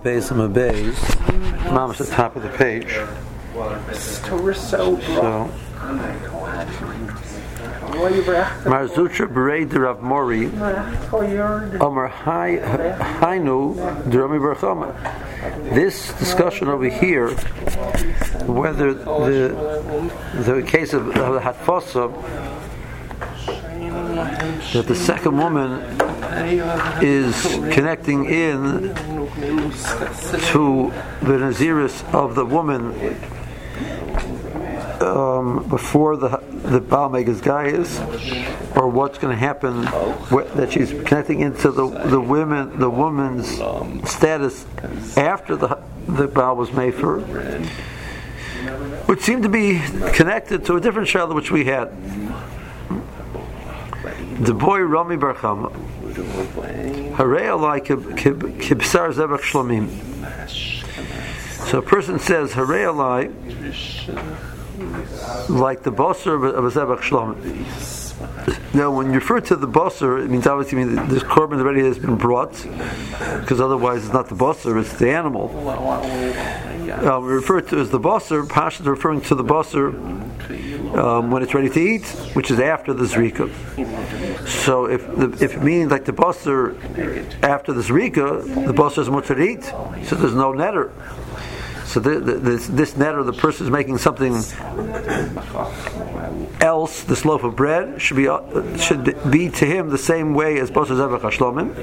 Beis and Beis. Mom's at the top of the page. So. Mar Zutra Berei de Rav Mori Omar Hainu de Rami bar Chama. This discussion over here, whether the case of the Hatfosa, that the second woman is connecting in to the Naziris of the woman before the Baal Megas Gaius, or what's going to happen that she's connecting into the woman's status after the Baal was made for, which seemed to be connected to a different shadow which we had. The boy Rami bar Chama, Harei alai kibsar zevach shlomim. So a person says Harei alai, like the basar of a zevach shlomim. Now, when you refer to the basar, it means obviously this korban already has been brought, because otherwise it's not the basar, it's the animal. We refer to as the basar. Pasha is referring to the basar when it's ready to eat, which is after the zrika. So if it means like the basar after the zrika, the basar is mutter to eat, so there's no netter. So this netter, the person is making something else. This loaf of bread should be to him the same way as basar zevach hashlomim.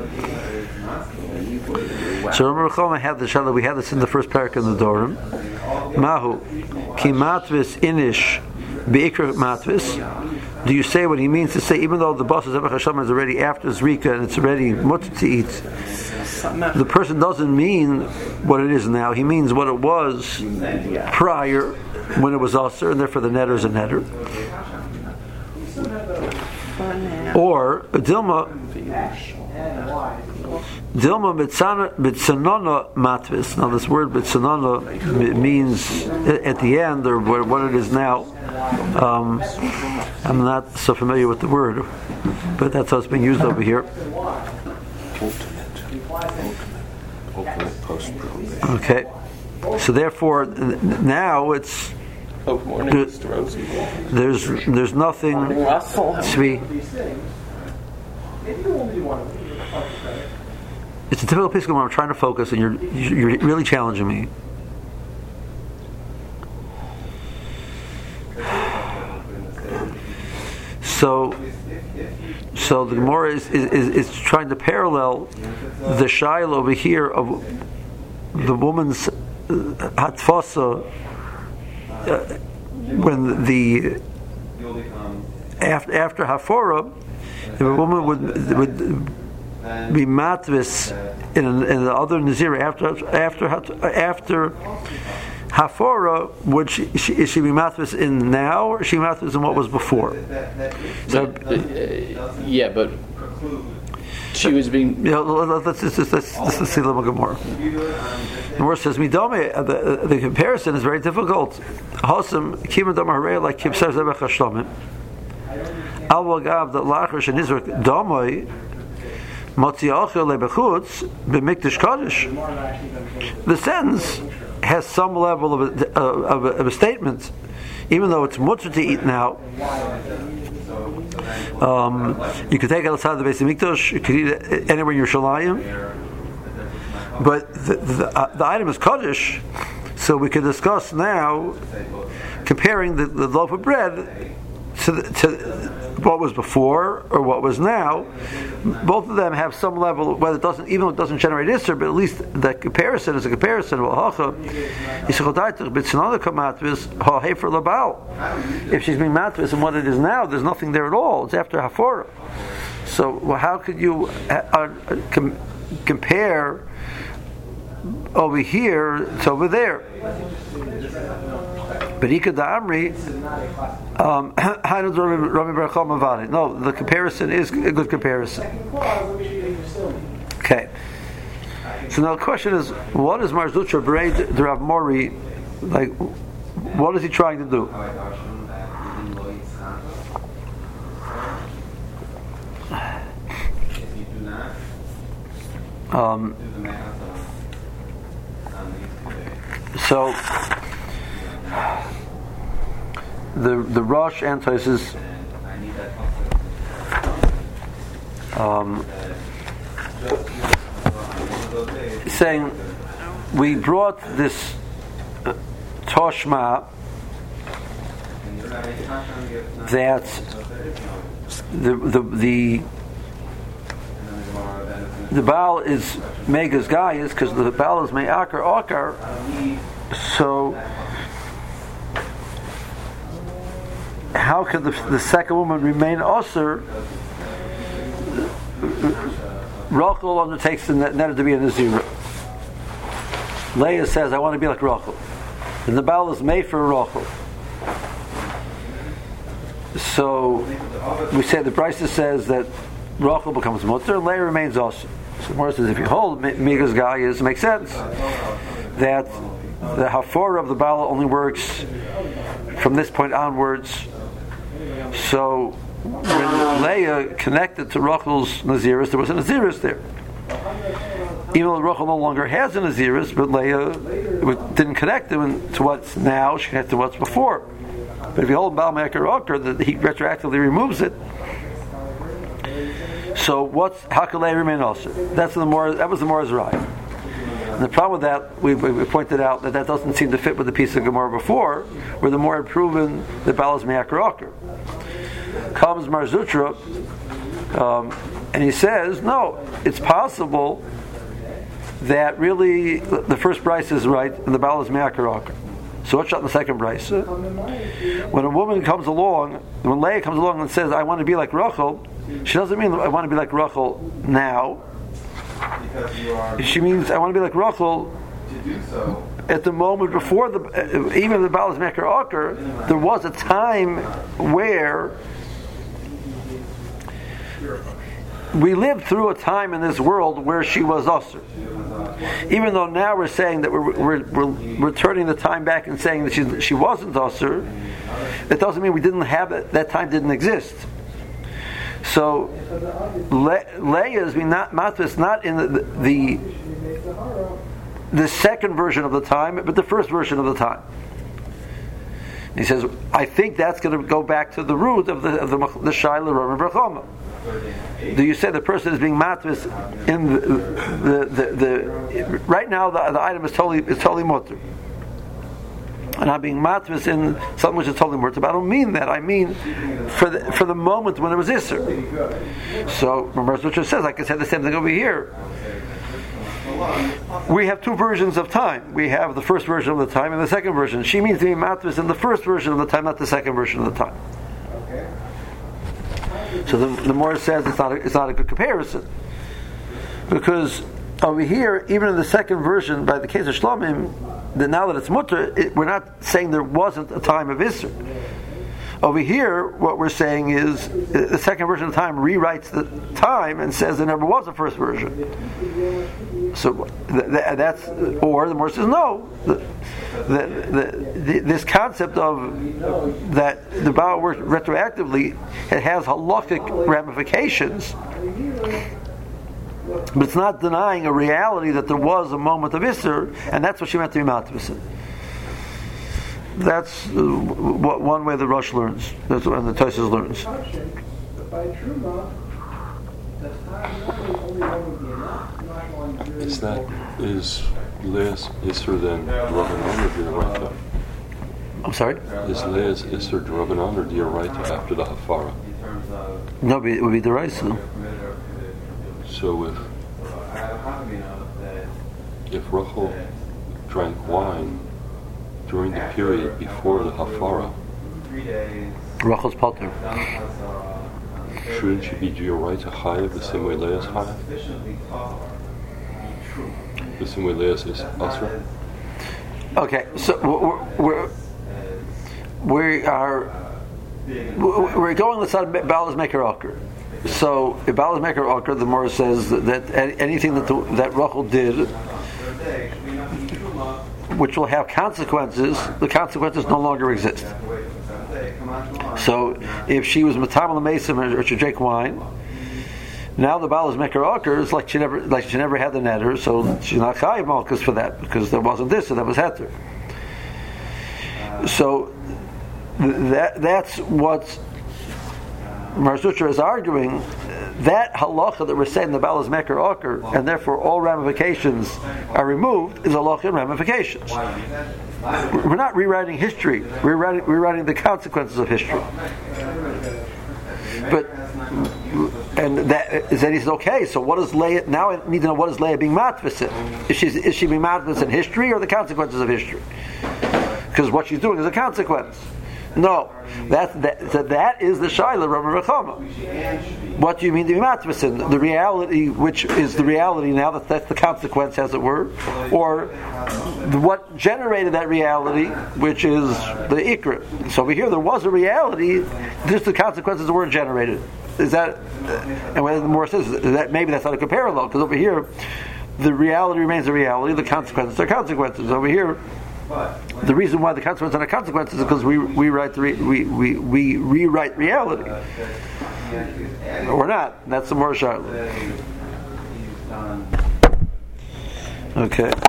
So Rami bar Chama had the shadow. We had this in the first parak in the Dorim. Mahu ki matvis inish beikra matvis. Do you say what he means to say? Even though the basar zevach hashlomim is already after zrika and it's already mutter to eat, the person doesn't mean what it is now. He means what it was prior when it was asur, and therefore the netter is a netter. Or Dilma bitsanona matvis. Now this word bitsanona means at the end, or what it is now. I'm not so familiar with the word, but that's how it's being used over here. Okay, so therefore now it's there's nothing sweet. It's a difficult piece when I'm trying to focus, and you're really challenging me. So the Gemara is trying to parallel the shaila over here of the woman's hatfasa when the after hafora, if a woman would be matvis in the other nazir after hafora, would she be matvis in now, or is she matvis in what was before? Yeah, but she was being. Let's see the Gemara. The Gemara says, "Midame." The comparison is very difficult. Hosam kima dama harei like kibsar zevach hashlomim. Al wagav that lachar shenizrak damai matziachel lebechutz b'mikdash kodesh. The sentence has some level of a statement, even though it's mutter to eat now. You could take it outside the Beis Hamikdash. You could eat it anywhere in Yerushalayim. But the item is Kodesh, so we could discuss now comparing the loaf of bread to what was before or what was now. Both of them have some level, whether it doesn't, even though it doesn't generate Isser, but at least the comparison is a comparison. If she's being matvis and what it is now, there's nothing there at all. It's after Hafora. So how could you compare over here to over there? But Ika Da'amri, no, the comparison is a good comparison. Okay. So now the question is, what is Mar Zutra Berei de Rav Mori, like, what is he trying to do? So the Rosh and Tosfos saying we brought this Toshma that the Baal is Megas Gaius because the Baal is Me'akar Okar. So how could the second woman remain Osir? Rachel undertakes the netter to be a Nazirah. Leah says, I want to be like Rachel. And the Baal is made for Rachel. So we say the Brisa says that Rachel becomes mutter and Leah remains Osir. So the Gemara says, if you hold Migas Gaius, it makes sense that the Hafora of the Baal only works from this point onwards. So when Leah connected to Rachel's Naziris, there was a Naziris there. Even though Rachel no longer has a Naziris, but Leah didn't connect them to what's now, she connected to what's before. But if you hold Baal Me'akar Okar, that he retroactively removes it. So how can Leah remain also? That was the Morah's right. And the problem with that, we pointed out that doesn't seem to fit with the piece of Gemara before, where the Morah had proven that Baal is Me'akar Okar. Comes Mar Zutra, and he says, no, it's possible that really the first Brisa is right and the Baal is Me'akar Okar. So what's shot in the second Brisa? When a woman comes along, when Leah comes along and says, I want to be like Rachel, she doesn't mean I want to be like Rachel now. She means I want to be like Rachel at the moment before even the Baal is Me'akar Okar. There was a time where we lived through a time in this world where she was Osir. Even though now we're saying that we're turning the time back and saying that she wasn't Osir, it doesn't mean we didn't have it, that time didn't exist. So Leah is being not matvis not in the second version of the time, but the first version of the time. He says, I think that's going to go back to the root of the Shaila Ram Brachama. Do you say the person is being matvis in the right now the item is totally mutter, and I'm being matvis in something which is totally mutter? But I don't mean that. I mean for the moment when it was Isser. So remember, Zutra says, I can say the same thing over here. We have two versions of time. We have the first version of the time and the second version. She means to be matvis in the first version of the time, not the second version of the time. So the Morah says it's not a good comparison, because over here, even in the second version, by the case of Shlomim, that now that it's mutter, we're not saying there wasn't a time of Isser. Over here, what we're saying is the second version of time rewrites the time and says there never was a first version. So that's, or the Morah says no. This concept of that the Baal works retroactively, it has halakhic ramifications, but it's not denying a reality that there was a moment of Isser, and that's what she meant to be matvis. That's one way the Rosh learns. That's what the Tosfos learns. Is Leah's Isser then Rabbanon or D'Oraita? I'm sorry? Is Leah's Isser Rabbanon or D'Oraita after the Hafara? No, it would be D'Oraisa. So if Rachel drank wine during the period before the Hafara, Rachel's Potter, shouldn't she be D'Oraita Chayav the same way Leah's Chayav? The same way Leah's is Asra? Okay, so we're going with side Baal is Me'akar Okar. So if Baal is Me'akar Okar, the Morah says that anything that Rachel did, which will have consequences, the consequences no longer exist. So if she was Matam al-Mesim or she drank wine, now the Baal is Me'akar Okar, it's like she never had the netter, so she's not Chayav Malkus for that, because there wasn't this, so that was Heter. So that's what Mar Zutra is arguing. That halacha that we're saying the Baal is Meker Oker, and therefore all ramifications are removed, is halacha and ramifications. We're not rewriting history. We're rewriting the consequences of history. But then he says, okay, so what is Leah? Now I need to know, what is Leah being matvis in? Is she being matvis in history or the consequences of history? Because what she's doing is a consequence. No, that is the shaila Rabbi Rechama. What do you mean to be matvis in? The reality, which is the reality now, that's the consequence, as it were, or what generated that reality, which is the ikra. So over here there was a reality, just the consequences weren't generated. Is that? And when the more says that, maybe that's not a parallel, because over here the reality remains a reality, the consequences are consequences. Over here, the reason why the consequences are consequences is because we rewrite reality. Or not. That's the more sharp. Okay.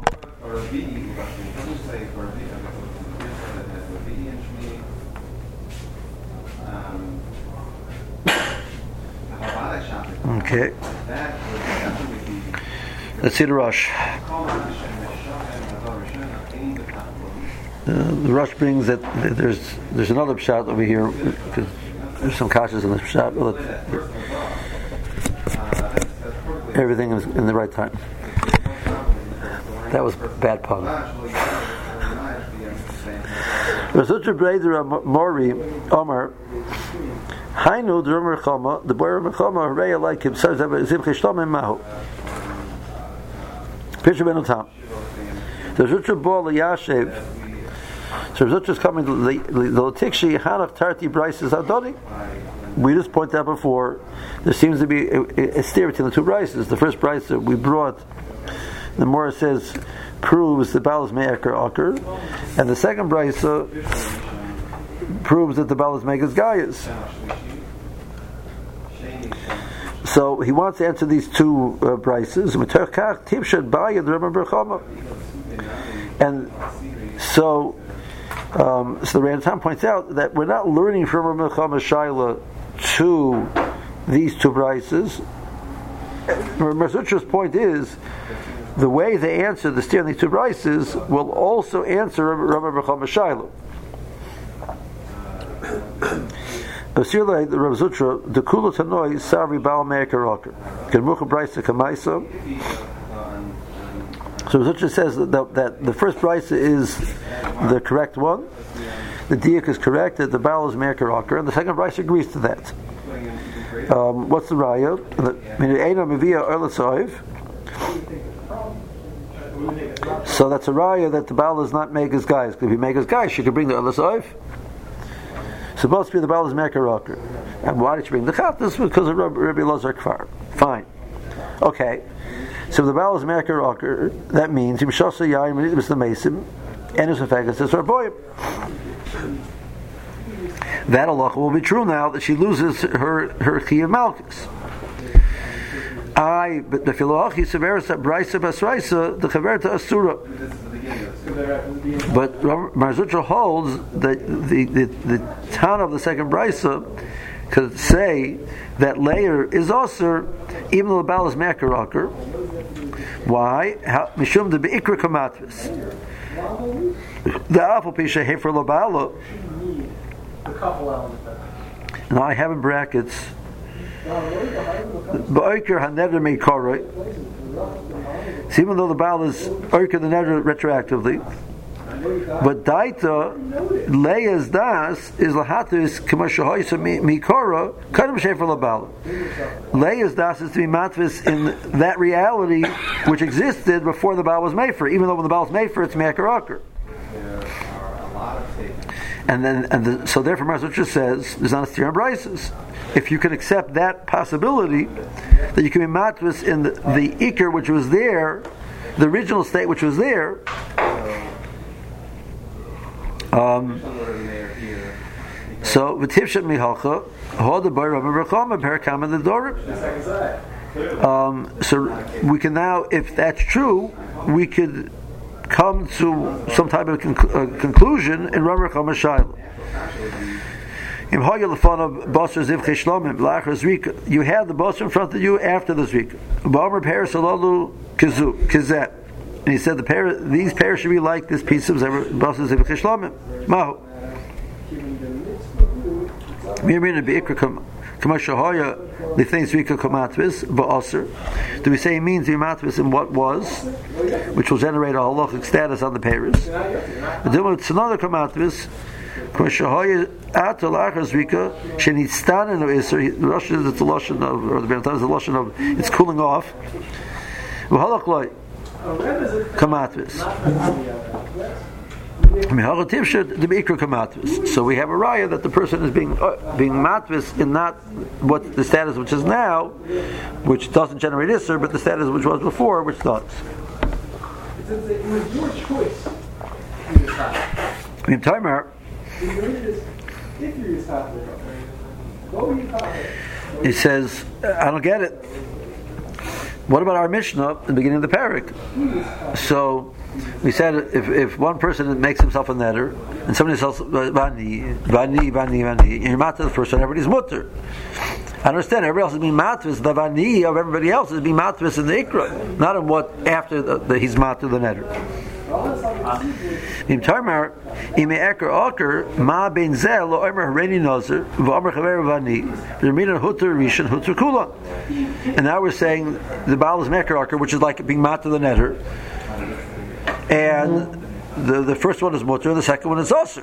Okay. Let's see the Rosh. The Rosh brings that there's another pshat over here, because there's some kashas in the pshat. Everything is in the right time. That was bad pun. Rasutra Breder Mori Omar Hainu Drum Chama the boy Chama Ray like him says that Zimche Shlomo Mahu Picture Ben Tam. The Rasutra Bol Yashev. So Rasutra is coming to the Tikshi Hanach Tarti Brises Adoni. We just pointed out before, there seems to be a steer between the two brises. The first brise that we brought, the Morah says, proves the Baal is Me'aker Aker, and the second brise proves that the Baal is Megas Gaias. So he wants to answer these two brises. And so the Rantam points out that we're not learning from Rabbi Chama Shaila to these two brises. Mar Zutra's point is the way they answer the steer in these two brises will also answer Rabbi Chama Shaila. Basirla the Rabbi Zutra the Kula Tanoi Savri Baal Me'aker Aker Kemucha Brisa Kamaisa. So Zutra says that the first brisa is the correct one. The diak is correct that the Baal is Me'aker Aker, and the second brisa agrees to that. What's the raya? So that's a raya that the Baal is not Megas Guys. If he Megas Guys, she could bring the Elasoif. Supposed to be the Baal is Me'aker Aker. And why did she bring the Chat? This was because of Rabbi Lazar Kfar. Fine. Okay. So the Baal is Me'aker Aker, that means Yimshasa Yair Menidim the Mason, and his effect says her boy. That halacha will be true now that she loses her Chiyuv Malchus. But the Filoachi Severis Braisa Basraisa, the Chaverta Asura. But Mar Zutra holds that the town of the second Braisa could say that layer is also, even though the Baal is Me'aker Aker. Why? Mishum de beikra kamatvis. The apple pisha hefer labala. Now I have in brackets. Beikra haneder meikara. So even though the Baal is oikra the neder retroactively, but daita Leah's das is lahatis k'mashahoysa mikora kadam shefer labala. Leah's das is to be matvis in that reality which existed before the Baal was made for. Even though when the Baal was made for, it's Me'aker Aker. So therefore, Mar Zutra says there's not a steer on brises. If you can accept that possibility, that you can be matvis in the ikr which was there, the original state which was there. So v'tivshat mihalcha hoda by Rabbi Rechama perakam the Dorim. So we can now, if that's true, we could come to some type of conclusion in Ram Rechama Shaila. You had the basar in front of you after the zrika. And he said these pairs should be like this piece of basar ziv chishlomim. Mahu. Do we say it means matvis in what was, which will generate a halachic status on the pairs? It's another kamatvis. The Russian is the lashon of, or the Benatan is the lashon of, it's cooling off. Kamatvis. So we have a raya that the person is being matvis in not what the status which is now, which doesn't generate isser, but the status which was before, which does. It was your choice. In timer, he says, I don't get it. What about our Mishnah at the beginning of the parak? So we said if one person makes himself a netter and somebody else vani, and you're mat to the first one, everybody's mutter. I understand everybody else is being matvis. The vani of everybody else is being matvis in the ikra, not in what after he's mat to the netter. In Tamar, ime eker oker ma ben zel lo omer hareni nozer v'omer chaver vani v'rmina huter rishon huter kula. And now we're saying the baal is meker oker, which is like being mat to the netter, and the first one is mutter, and the second one is oser.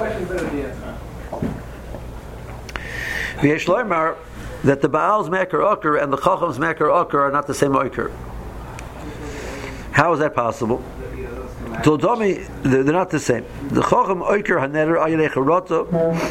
V'yesh loymar that the baal's meker oker and the chacham's meker oker are not the same oker. How is that possible? They're not the same. The Chacham Oiker Haneter Ayalei Charata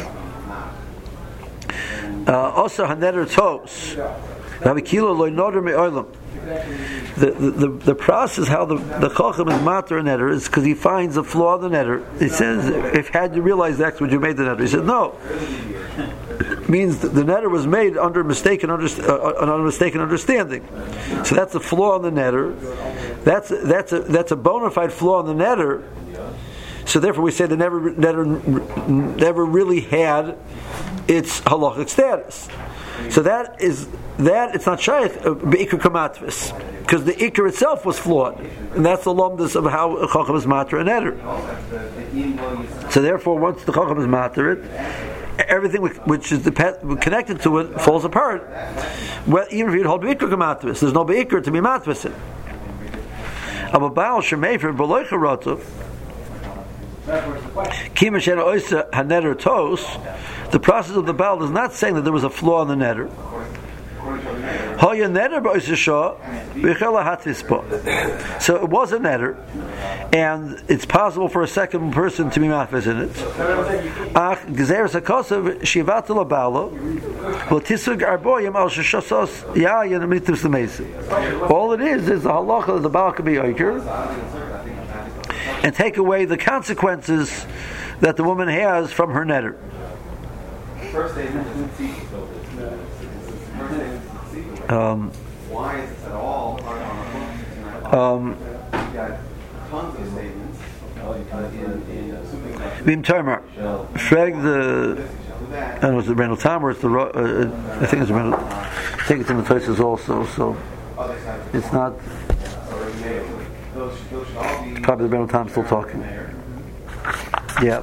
also Haneter Tos Rabikilo Loi Noder Me'olam. The process how the Chacham is matter a netter is because he finds a flaw in the netter. He says, if had you realized that's what you made the netter. He said, no. It means the netter was made under mistaken understanding. So that's a flaw in the netter. That's a bona fide flaw in the netter. So therefore we say the never really had its halachic status. So that it's not shayach beikar kamatvis, because the ikar itself was flawed, and that's the lumdus of how a chacham is matter and eder. So therefore, once the chacham is matter it, everything which is connected to it falls apart. Well, even if you hold beikar kamatvis, there's no beikar to be matvis it. Aber baal shemefer b'loy charatu kima shena oisa hanetter tos. The process of the baal is not saying that there was a flaw in the netter. So it was a netter, and it's possible for a second person to be mafis in it. All it is the halacha that the baal can be oiker and take away the consequences that the woman has from her netter. Why is this at all on the book? You've got tons of statements in Tomer. Frag the I don't know, it's the Randall Tomer, it's the I think it's Randall. I think it's in the places also, so it's not probably the Randall Tomer still talking. Yeah.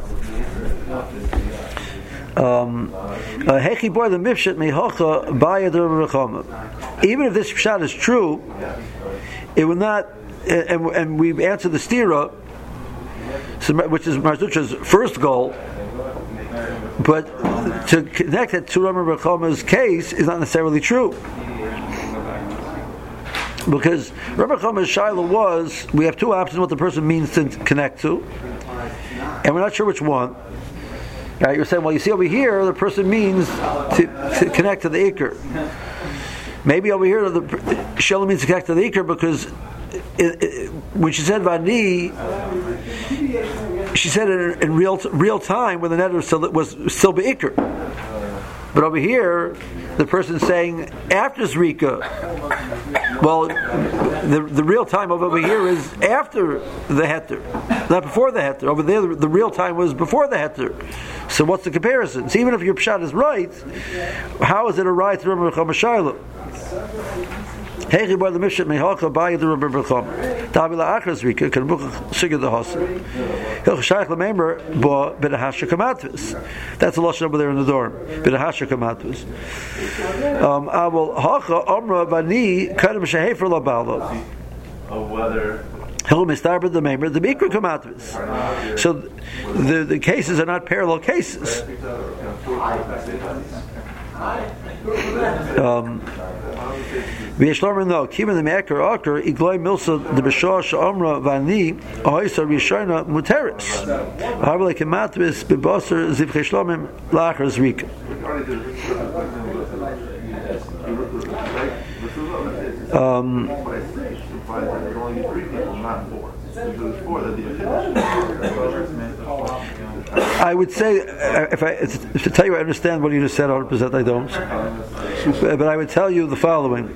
Even if this pshat is true, it will not, and we've answered the stira, which is Marzucha's first goal, but to connect it to Rambam Rechama's case is not necessarily true. Because Rambam Rechama's shaila was, we have two options what the person means to connect to, and we're not sure which one. Right, you're saying, well, you see over here, the person means to connect to the ikr. Maybe over here, the Shelah means to connect to the ikr because when she said vani, she said it in real time when the netter was still beikr. But over here, the person saying after zrika, Well, the real time over here is after the heter, not before the heter. Over there, the real time was before the heter. So what's the comparison? So even if your pshat is right, how is it a right to Rabbi Chama Shaila? Hechi bar the Mishnah mehalcha by the Rabbi Chama. Davila achras rika can book sugar the house. He'll shaykh the member bo b'dahasha kamatvis. That's a lashon over there in the dorm. B'dahasha kamatvis. Avol hacha amra vani kadem shehefer labalo. Whether He'll mistarber the member the mikra kamatvis. So the cases are not parallel cases. V'yeshlomer no kimen the me'aker akar igloi milsa the b'shosh amra vani ahoysa rishona muteris harvele kematvis b'bosser zivchei shlomim lachar zrika. I would say, if to tell you I understand what you just said 100%, I don't. But I would tell you the following.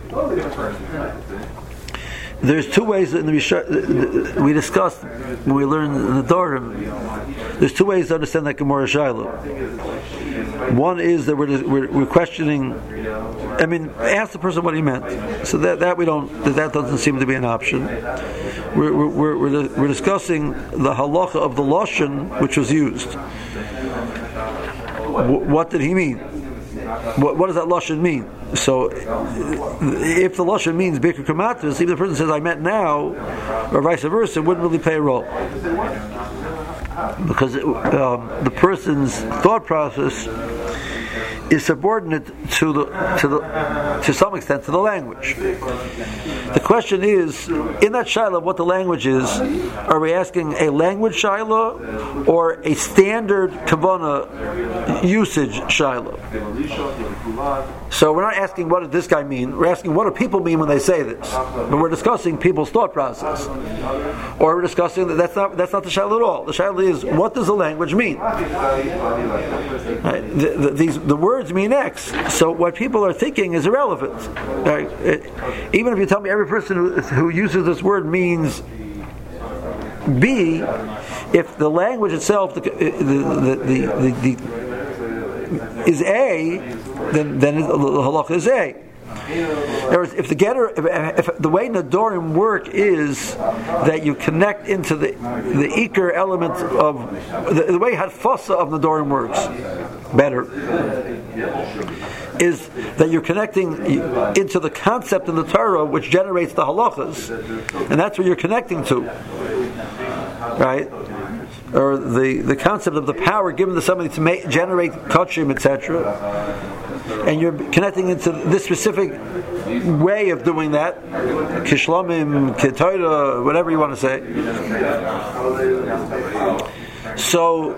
There's two ways in the we discussed when we learned in the Dorim. There's two ways to understand that Gemara Shaila. One is that we're questioning. I mean, ask the person what he meant. So that doesn't seem to be an option. We're discussing the halacha of the lashon which was used. What did he mean? What does that lashon mean? So, if the lashon means bikkur kamatus, even the person says I meant now, or vice versa, it wouldn't really play a role because the person's thought process is subordinate to some extent to the language. The question is, in that shaila, what the language is, are we asking a language shaila or a standard kavana usage shaila? So we're not asking what does this guy mean, we're asking what do people mean when they say this. But we're discussing people's thought process. Or we're discussing that's not the shaila at all. The shaila is, what does the language mean? Right? The words mean X, so what people are thinking is irrelevant. Right? Even if you tell me every person who uses this word means B, if the language itself is A, then the halacha is A. If the getter, if the way Nadorim work is that you connect into the ikar element of the way Hadfasa of Nadorim works better is that you're connecting into the concept in the Torah which generates the halachas, and that's what you're connecting to, right? Or the concept of the power given to somebody to generate kachim, etc. And you're connecting into this specific way of doing that, kishlomim, ketoira, whatever you want to say. So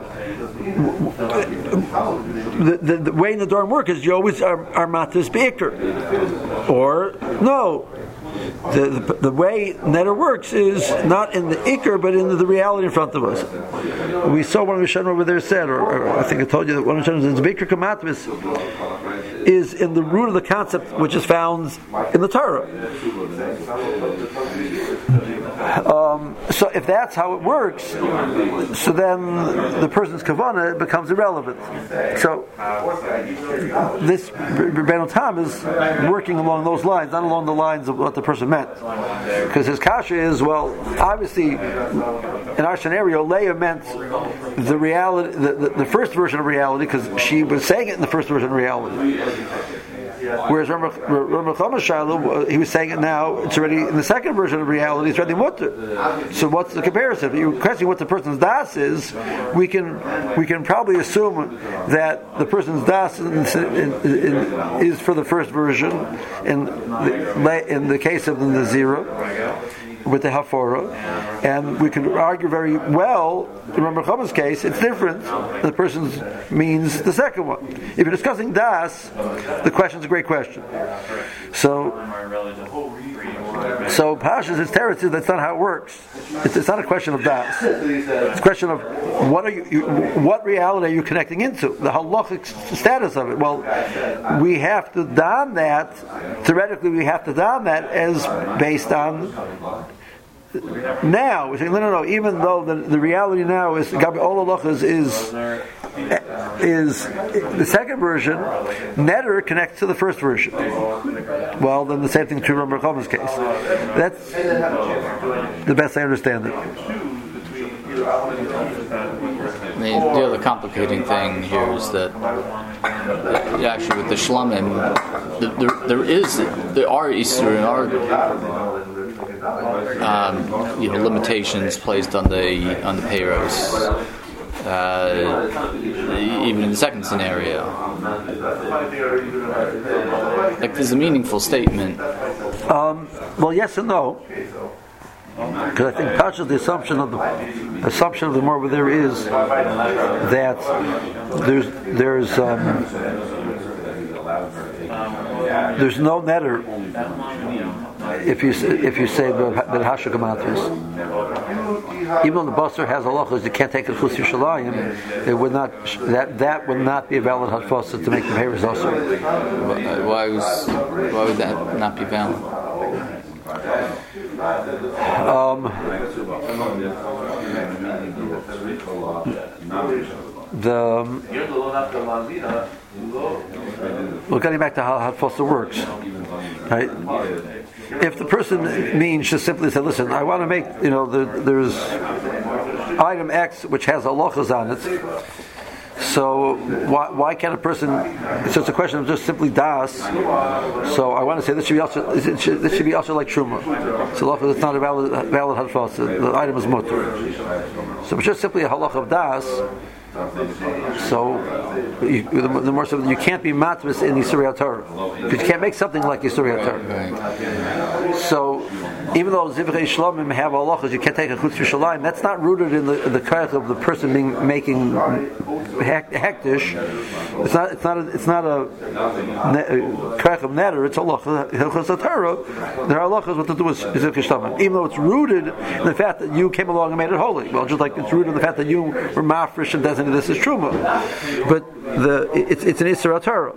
the way in the Dorim work is you always are matis beikar, or no. The way Neder works is not in the ikar, but in the reality in front of us. We saw one of the Rishonim over there said, or I think I told you that one of the Rishonim says, Beikar Kamatvis is in the root of the concept which is found in the Torah. So if that's how it works, so then the person's kavanah becomes irrelevant. So this Rebbeinu Tam is working along those lines, not along the lines of what the person meant. Because his kasha is, well, obviously in our scenario, Leah meant the reality, the first version of reality, because she was saying it in the first version of reality. Whereas Rabbi Chama Shaila, he was saying it now, it's already in the second version of reality, it's already mutter. So what's the comparison? If you're questioning what the person's das is, we can probably assume that the person's das is for the first version in the case of the Nazira with the Hafora, and we can argue very well in Rabbi Chama's case it's different. The person means the second one. If you're discussing das, the question's a great question. So So Pashas is territory. That's not how it works. It's not a question of das. It's a question of what reality are you connecting into? The halachic status of it. Well, we have to don that. Theoretically, we have to don that as based on. Now we're saying no. Even though the reality now is all halachas is the second version, netter connects to the first version. Well, then the same thing true in Rambam's case. That's the best I understand it. The other complicating thing here is that actually with the shlamim, there are limitations placed on the payros. Even in the second scenario, like there's a meaningful statement. Well, yes and no, because I think Pasha, the assumption of the more over there is that there's no netter if you say that Hasha Gematis. Even though the Basar has halachas, you can't take it Chutz Yerushalayim. It would not that would not be a valid hashfasa to make the payers also. Why would that not be valid? We're getting back to how hashfasa works, right? If the person means just simply say, listen, I want to make, there's item X which has halachas on it, so why can't a person? It's just a question of just simply das. So I want to say this should be also like truma. So halacha is not a valid hashfasa. The item is mutter. So it's just simply a halacha of das. So the more so you can't be matvis in Yisuri HaTorah, because you can't make something like Yisuri HaTorah. So even though Zivchei Shlomim have halachas, you can't take a Chutz Yerushalayim. That's not rooted in the kayak of the person making hektish. It's not a kayak of netter. It's halacha Hilchos HaTorah. There are halachas what to do with Zivchei Shlomim, even though it's rooted in the fact that you came along and made it holy. Well, just like it's rooted in the fact that you were mafresh and designated this is truma, but it's an Yisur HaTorah.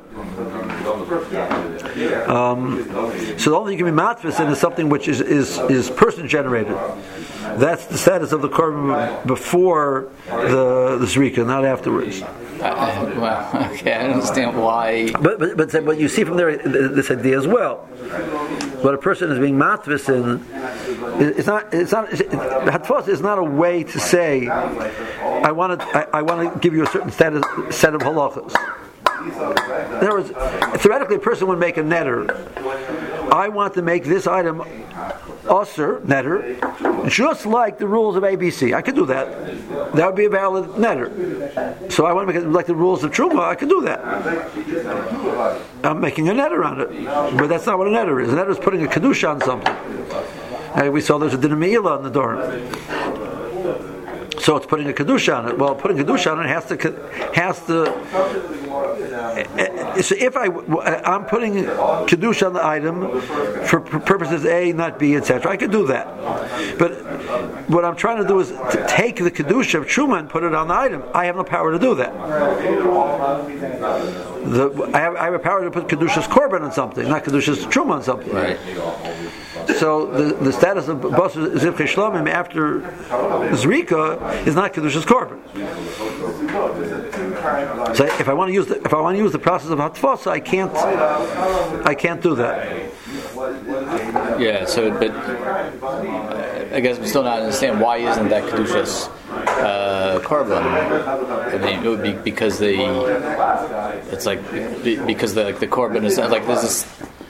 So the only thing you can be matfis in is something which is person generated. That's the status of the korban before the zrika, not afterwards. Okay, I understand why. But you see from there this idea as well. What a person is being matvis in, hatfos is not a way to say, I want to give you a certain set of halachas. In other words, theoretically, a person would make a netter. I want to make this item usher netter, just like the rules of ABC. I could do that. That would be a valid netter. So I want to make it like the rules of Truma. I could do that. I'm making a netter on it, but that's not what a netter is. A netter is putting a kedusha on something. We saw there's a dinamila on the door. So it's putting a kedusha on it. Well, putting kedusha on it has to. So if I'm putting kedusha on the item for purposes A, not B, etc., I could do that. But what I'm trying to do is to take the kedusha of truma and put it on the item. I have no power to do that. I have a power to put kedusha's korban on something, not kedusha's truma on something. Right. So the status of Basar Zivchei Shlomim after Zrika is not kedusha's korban. So if I want to use the process of hatfasa, I can't do that. Yeah. So, but I guess we still not understand why isn't that kedusha's korban? I mean, it would be because the korban is like there's this.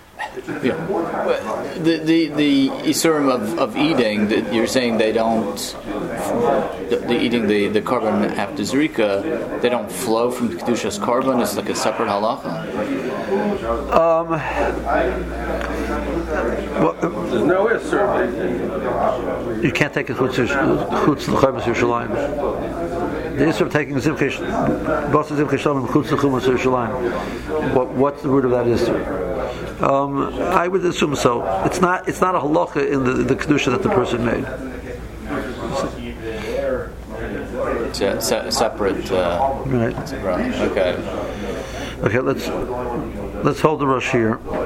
The isurim of eating that you're saying they don't eating the korban after zrika, they don't flow from kedusha's korban. It's like a separate halacha. There's no issur. You can't take a chutz l'chaymas Yerushalayim. The issur of taking Basar Zivchei Shlomim chutz l'chaymas Yerushalayim. What's the root of that issur? I would assume so. It's not a halacha in the kedusha that the person made. It's a separate. Right. Okay. Okay. Let's hold the rush here.